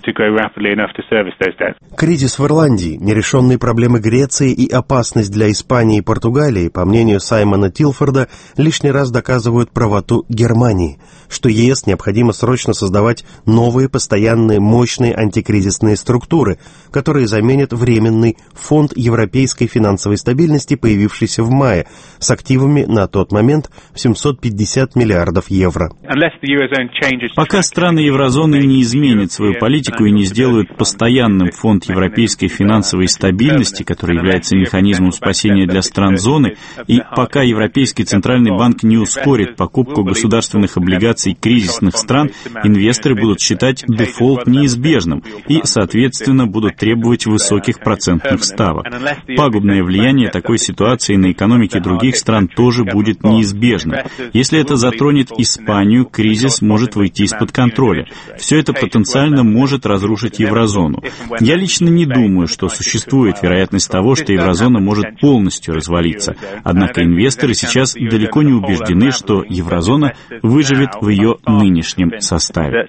Кризис в Ирландии, нерешенные проблемы Греции и опасность для Испании и Португалии, по мнению Саймона Тилфорда, лишний раз доказывают правоту Германии, что ЕС необходимо срочно создавать новые, постоянные, мощные антикризисные структуры, которые заменят временный фонд европейской финансовой стабильности, появившийся в мае, с активами на тот момент в семьсот пятьдесят миллиардов евро. Пока страны еврозоны не изменят свою политику и не сделают постоянным фонд европейской финансовой стабильности, который является механизмом спасения для стран зоны, И пока Европейский Центральный банк не ускорит покупку государственных облигаций кризисных стран, инвесторы будут считать дефолт неизбежным и, соответственно, будут требовать высоких процентных ставок. Пагубное влияние такой ситуации на экономики других стран тоже будет неизбежным. Если это затронет Испанию, кризис может выйти из-под контроля. Все это потенциально может разрушить еврозону. Я лично не думаю, что существует вероятность того, что еврозона может полностью развалиться. Однако инвесторы сейчас далеко не убеждены, что еврозона выживет в ее нынешнем составе.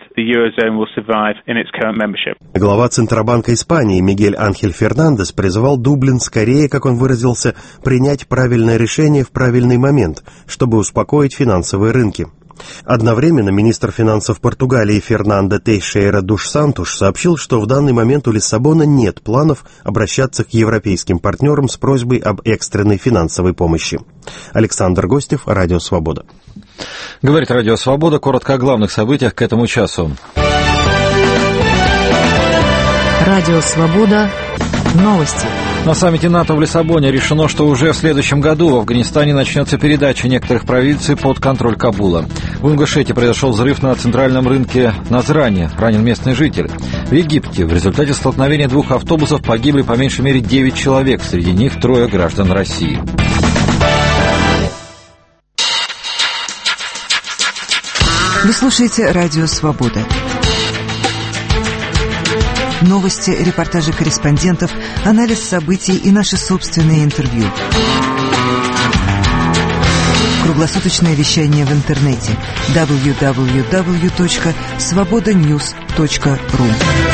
Глава Центробанка Испании Мигель Анхель Фернандес призывал Дублин скорее, как он выразился, принять правильное решение в правильный момент, чтобы успокоить финансовые рынки. Одновременно министр финансов Португалии Фернандо Тейшейра душ Сантуш сообщил, что в данный момент у Лиссабона нет планов обращаться к европейским партнерам с просьбой об экстренной финансовой помощи. Александр Гостев, Радио Свобода. Говорит Радио Свобода. Коротко о главных событиях к этому часу. Радио Свобода. Новости. На саммите НАТО в Лиссабоне решено, что уже в следующем году в Афганистане начнется передача некоторых провинций под контроль Кабула. В Ингушетии произошел взрыв на центральном рынке Назрани, ранен местный житель. В Египте в результате столкновения двух автобусов погибли по меньшей мере девять человек, среди них трое граждан России. Вы слушаете Радио Свобода. Новости, репортажи корреспондентов, анализ событий и наши собственные интервью. Круглосуточное вещание в интернете дабл ю дабл ю дабл ю точка свобода ньюс точка ру.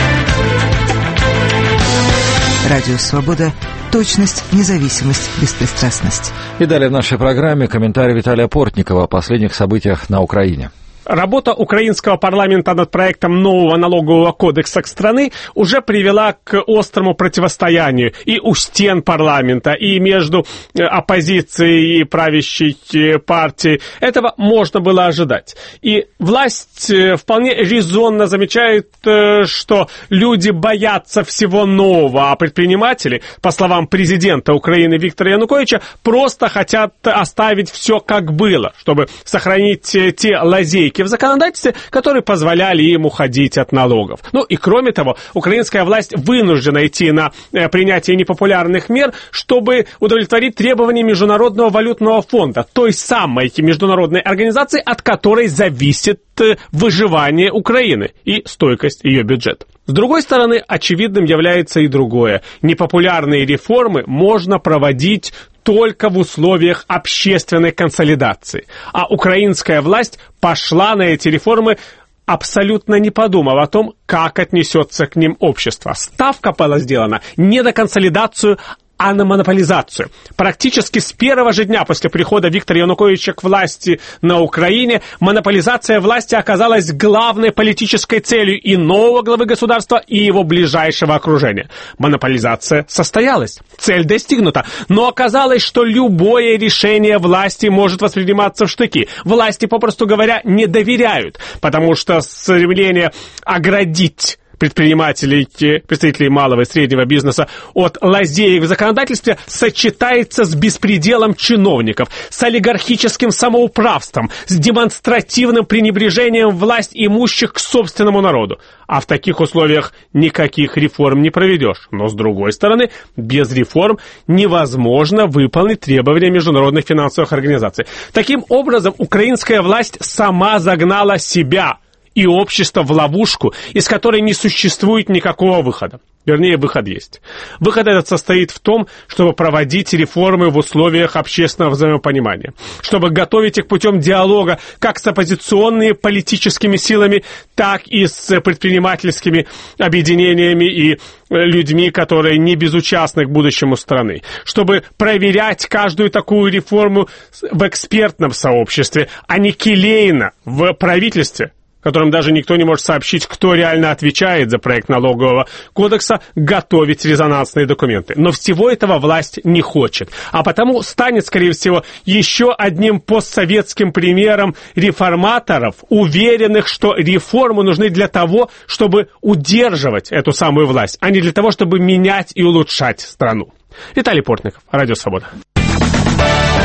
Радио Свобода. Точность, независимость, беспристрастность. И далее в нашей программе комментарий Виталия Портникова о последних событиях на Украине. Работа украинского парламента над проектом нового налогового кодекса страны уже привела к острому противостоянию и у стен парламента, и между оппозицией и правящей партией. Этого можно было ожидать. И власть вполне резонно замечает, что люди боятся всего нового, а предприниматели, по словам президента Украины Виктора Януковича, просто хотят оставить все как было, чтобы сохранить те лазейки в законодательстве, которые позволяли им уходить от налогов. Ну и кроме того, украинская власть вынуждена идти на принятие непопулярных мер, чтобы удовлетворить требования Международного валютного фонда, той самой международной организации, от которой зависит выживание Украины и стойкость ее бюджета. С другой стороны, очевидным является и другое. Непопулярные реформы можно проводить только в условиях общественной консолидации. А украинская власть пошла на эти реформы, абсолютно не подумав о том, как отнесется к ним общество. Ставка была сделана не на консолидацию, а на монополизацию. Практически с первого же дня после прихода Виктора Януковича к власти на Украине монополизация власти оказалась главной политической целью и нового главы государства, и его ближайшего окружения. Монополизация состоялась, цель достигнута, но оказалось, что любое решение власти может восприниматься в штыки. Власти, попросту говоря, не доверяют, потому что стремление оградить предпринимателей, представителей малого и среднего бизнеса от лазеек в законодательстве сочетается с беспределом чиновников, с олигархическим самоуправством, с демонстративным пренебрежением власть имущих к собственному народу. А в таких условиях никаких реформ не проведешь. Но, с другой стороны, без реформ невозможно выполнить требования международных финансовых организаций. Таким образом, украинская власть сама загнала себя и общество в ловушку, из которой не существует никакого выхода. Вернее, выход есть. Выход этот состоит в том, чтобы проводить реформы в условиях общественного взаимопонимания, чтобы готовить их путем диалога как с оппозиционными политическими силами, так и с предпринимательскими объединениями и людьми, которые не безучастны к будущему страны, чтобы проверять каждую такую реформу в экспертном сообществе, а не келейно в правительстве, которым даже никто не может сообщить, кто реально отвечает за проект налогового кодекса, готовить резонансные документы. Но всего этого власть не хочет. А потому станет, скорее всего, еще одним постсоветским примером реформаторов, уверенных, что реформы нужны для того, чтобы удерживать эту самую власть, а не для того, чтобы менять и улучшать страну. Виталий Портников, Радио Свобода.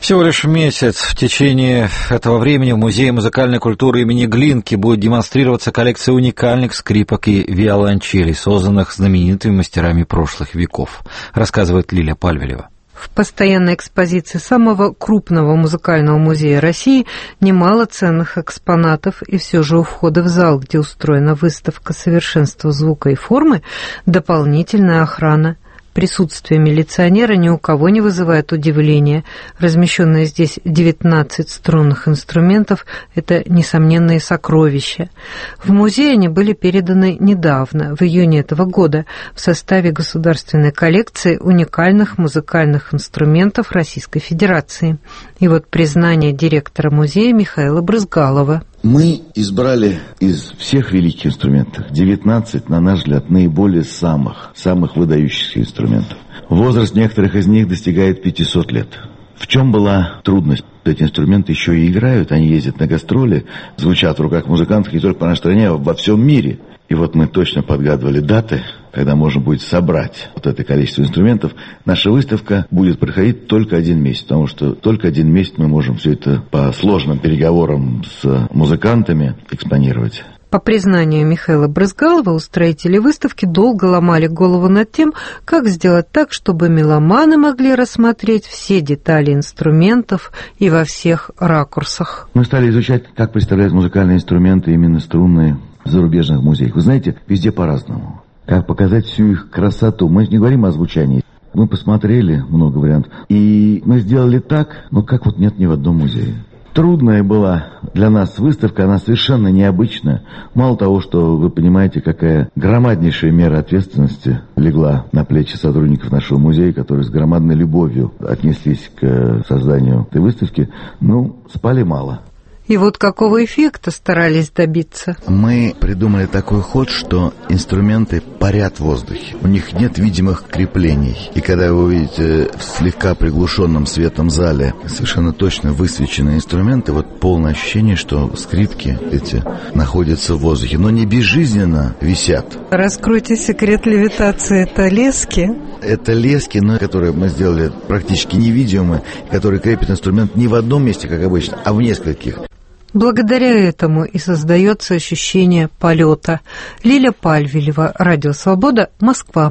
Всего лишь месяц. В течение этого времени в Музее музыкальной культуры имени Глинки будет демонстрироваться коллекция уникальных скрипок и виолончелей, созданных знаменитыми мастерами прошлых веков, рассказывает Лилия Пальвелева. В постоянной экспозиции самого крупного музыкального музея России немало ценных экспонатов, и все же у входа в зал, где устроена выставка совершенства звука и формы, дополнительная охрана. Присутствие милиционера ни у кого не вызывает удивления. Размещенные здесь девятнадцать струнных инструментов – это несомненные сокровища. В музей они были переданы недавно, в июне этого года, в составе государственной коллекции уникальных музыкальных инструментов Российской Федерации. И вот признание директора музея Михаила Брызгалова. Мы избрали из всех великих инструментов девятнадцать, на наш взгляд, наиболее самых, самых выдающихся инструментов. Возраст некоторых из них достигает пятисот лет. В чем была трудность? Эти инструменты еще и играют, они ездят на гастроли, звучат в руках музыкантов не только по нашей стране, а во всем мире. И вот мы точно подгадывали даты, когда можно будет собрать вот это количество инструментов. Наша выставка будет проходить только один месяц, потому что только один месяц мы можем все это по сложным переговорам с музыкантами экспонировать. По признанию Михаила Брызгалова, устроители выставки долго ломали голову над тем, как сделать так, чтобы меломаны могли рассмотреть все детали инструментов и во всех ракурсах. Мы стали изучать, как представляют музыкальные инструменты, именно струнные, в зарубежных музеях. Вы знаете, везде по-разному. Как показать всю их красоту. Мы не говорим о звучании. Мы посмотрели много вариантов. И мы сделали так, но как вот нет ни в одном музее. Трудная была для нас выставка, она совершенно необычная. Мало того, что вы понимаете, какая громаднейшая мера ответственности легла на плечи сотрудников нашего музея, которые с громадной любовью отнеслись к созданию этой выставки, ну, спали мало. И вот какого эффекта старались добиться? Мы придумали такой ход, что инструменты парят в воздухе. У них нет видимых креплений. И когда вы увидите в слегка приглушенном светом зале совершенно точно высвеченные инструменты, вот полное ощущение, что скрипки эти находятся в воздухе, но не безжизненно висят. Раскройте секрет левитации. Это лески? Это лески, но которые мы сделали практически невидимые, которые крепят инструмент не в одном месте, как обычно, а в нескольких. Благодаря этому и создается ощущение полета. Лиля Пальвелева, Радио Свобода, Москва.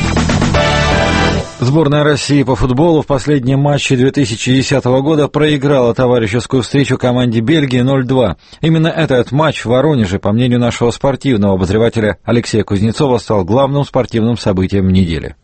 Сборная России по футболу в последнем матче две тысячи десятого года проиграла товарищескую встречу команде Бельгии ноль два. Именно этот матч в Воронеже, по мнению нашего спортивного обозревателя Алексея Кузнецова, стал главным спортивным событием недели.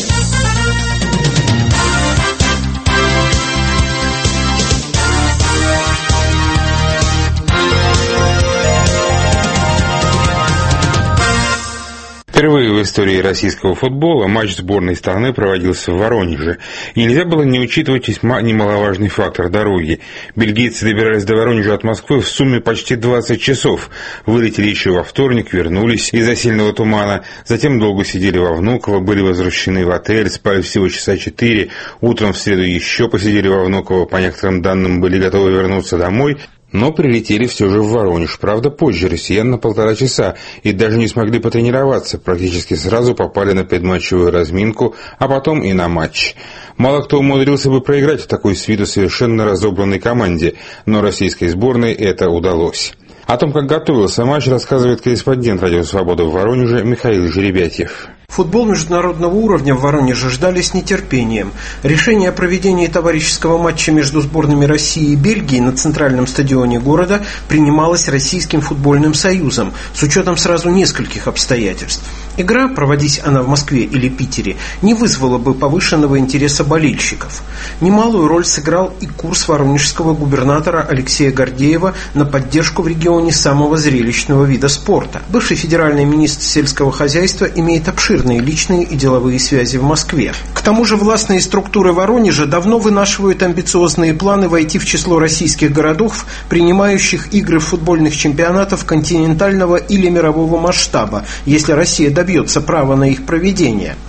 Впервые в истории российского футбола матч сборной страны проводился в Воронеже. И нельзя было не учитывать весьма немаловажный фактор дороги. Бельгийцы добирались до Воронежа от Москвы в сумме почти двадцать часов. Вылетели еще во вторник, вернулись из-за сильного тумана. Затем долго сидели во Внуково, были возвращены в отель, спали всего часа четыре. Утром в среду еще посидели во Внуково. По некоторым данным, были готовы вернуться домой. Но прилетели все же в Воронеж. Правда, позже россиян на полтора часа. И даже не смогли потренироваться. Практически сразу попали на предматчевую разминку, а потом и на матч. Мало кто умудрился бы проиграть в такой с виду совершенно разобранной команде. Но российской сборной это удалось. О том, как готовился матч, рассказывает корреспондент «Радио Свобода» в Воронеже Михаил Жеребятьев. Футбол международного уровня в Воронеже ждали с нетерпением. Решение о проведении товарищеского матча между сборными России и Бельгии на центральном стадионе города принималось Российским футбольным союзом с учетом сразу нескольких обстоятельств. Игра, проводись она в Москве или Питере, не вызвала бы повышенного интереса болельщиков. Немалую роль сыграл и курс воронежского губернатора Алексея Гордеева на поддержку в регионе самого зрелищного вида спорта. Бывший федеральный министр сельского хозяйства имеет обширный личные и деловые связи в Москве. К тому же властные структуры Воронежа давно вынашивают амбициозные планы войти в число российских городов, принимающих игры футбольных чемпионатов континентального или мирового масштаба, если Россия добьется права на их проведение.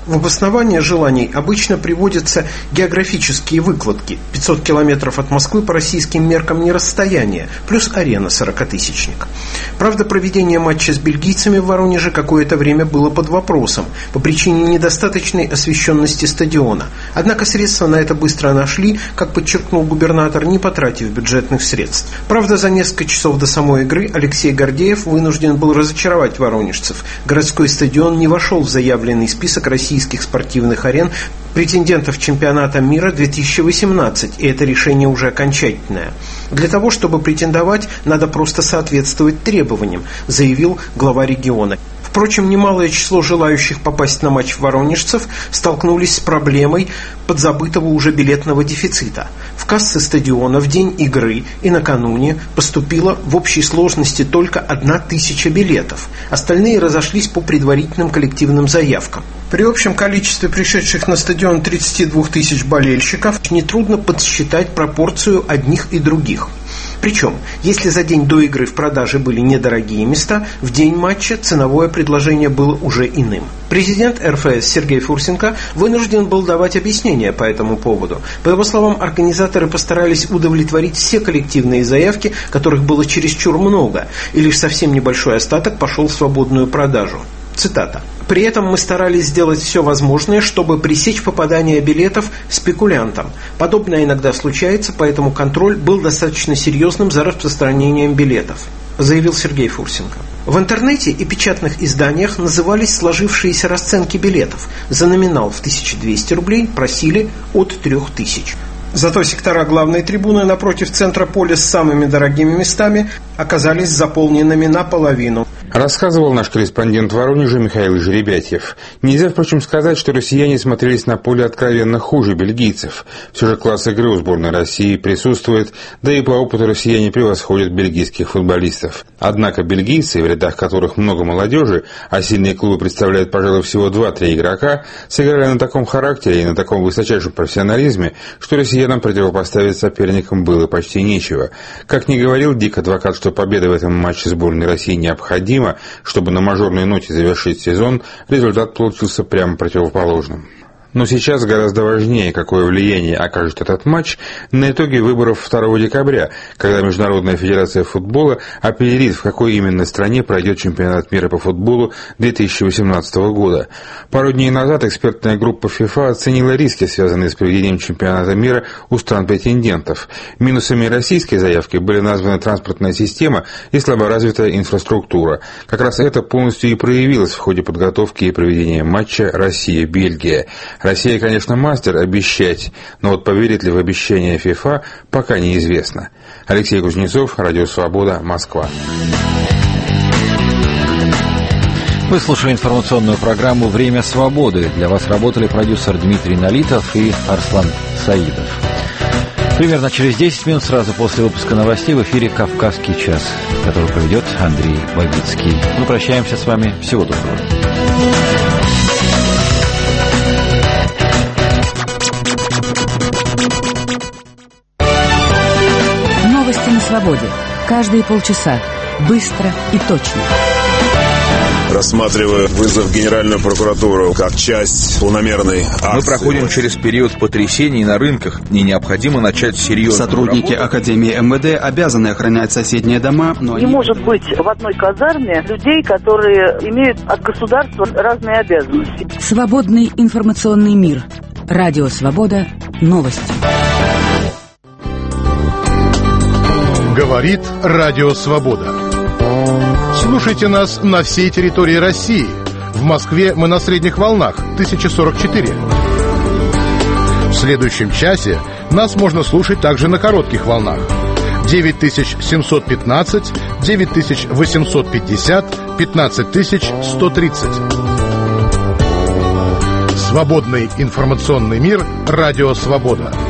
В обоснование желаний обычно приводятся географические выкладки. пятьсот километров от Москвы по российским меркам не расстояние, плюс арена сорокатысячник. Правда, проведение матча с бельгийцами в Воронеже какое-то время было под вопросом по причине недостаточной освещенности стадиона. Однако средства на это быстро нашли, как подчеркнул губернатор, не потратив бюджетных средств. Правда, за несколько часов до самой игры Алексей Гордеев вынужден был разочаровать воронежцев. Городской стадион не вошел в заявленный список российских спортивных арен претендентов чемпионата мира две тысячи восемнадцать, и это решение уже окончательное. Для того, чтобы претендовать, надо просто соответствовать требованиям, заявил глава региона. Впрочем, немалое число желающих попасть на матч воронежцев столкнулись с проблемой подзабытого уже билетного дефицита. В кассы стадиона в день игры и накануне поступило в общей сложности только одна тысяча билетов. Остальные разошлись по предварительным коллективным заявкам. При общем количестве пришедших на стадион тридцати двух тысяч болельщиков нетрудно подсчитать пропорцию одних и других. Причем, если за день до игры в продаже были недорогие места, в день матча ценовое предложение было уже иным. Президент эр эф эс Сергей Фурсенко вынужден был давать объяснения по этому поводу. По его словам, организаторы постарались удовлетворить все коллективные заявки, которых было чересчур много, и лишь совсем небольшой остаток пошел в свободную продажу. Цитата. «При этом мы старались сделать все возможное, чтобы пресечь попадание билетов спекулянтам. Подобное иногда случается, поэтому контроль был достаточно серьезным за распространением билетов», заявил Сергей Фурсенко. В интернете и печатных изданиях назывались сложившиеся расценки билетов. За номинал в тысячу двести рублей просили от трёх тысяч. Зато сектора главной трибуны напротив центра поля с самыми дорогими местами оказались заполненными наполовину. Рассказывал наш корреспондент в Воронеже Михаил Жеребятьев. Нельзя, впрочем, сказать, что россияне смотрелись на поле откровенно хуже бельгийцев. Все же класс игры у сборной России присутствует, да и по опыту россияне превосходят бельгийских футболистов. Однако бельгийцы, в рядах которых много молодежи, а сильные клубы представляют, пожалуй, всего два-три игрока, сыграли на таком характере и на таком высочайшем профессионализме, что россиянам противопоставить соперникам было почти нечего. Как ни говорил Дик Адвокат, что победа в этом матче сборной России необходима, чтобы на мажорной ноте завершить сезон, результат получился прямо противоположным. Но сейчас гораздо важнее, какое влияние окажет этот матч на итоги выборов второго декабря, когда Международная федерация футбола определит, в какой именно стране пройдет чемпионат мира по футболу две тысячи восемнадцатого года. Пару дней назад экспертная группа ФИФА оценила риски, связанные с проведением чемпионата мира у стран-претендентов. Минусами российской заявки были названы транспортная система и слаборазвитая инфраструктура. Как раз это полностью и проявилось в ходе подготовки и проведения матча Россия-Бельгия. Россия, конечно, мастер обещать, но вот поверит ли в обещания ФИФА, пока неизвестно. Алексей Кузнецов, Радио Свобода, Москва. Вы слушали информационную программу «Время свободы». Для вас работали продюсер Дмитрий Налитов и Арслан Саидов. Примерно через десять минут сразу после выпуска новостей в эфире «Кавказский час», который проведет Андрей Бабицкий. Мы прощаемся с вами. Всего доброго. Новости на свободе. Каждые полчаса. Быстро и точно. Рассматриваю вызов в Генеральную прокуратуру как часть планомерной акции. Мы проходим через период потрясений на рынках, и необходимо начать серьезную Сотрудники работу. Академии эм вэ дэ обязаны охранять соседние дома, но Не они... может быть в одной казарме людей, которые имеют от государства разные обязанности. Свободный информационный мир. Радио Свобода. Новости. Говорит Радио Свобода. Слушайте нас на всей территории России. В Москве мы на средних волнах тысяча сорок четыре. В следующем часе нас можно слушать также на коротких волнах. девять тысяч семьсот пятнадцать, девять тысяч восемьсот пятьдесят, пятнадцать тысяч сто тридцать. Свободный информационный мир. Радио Свобода.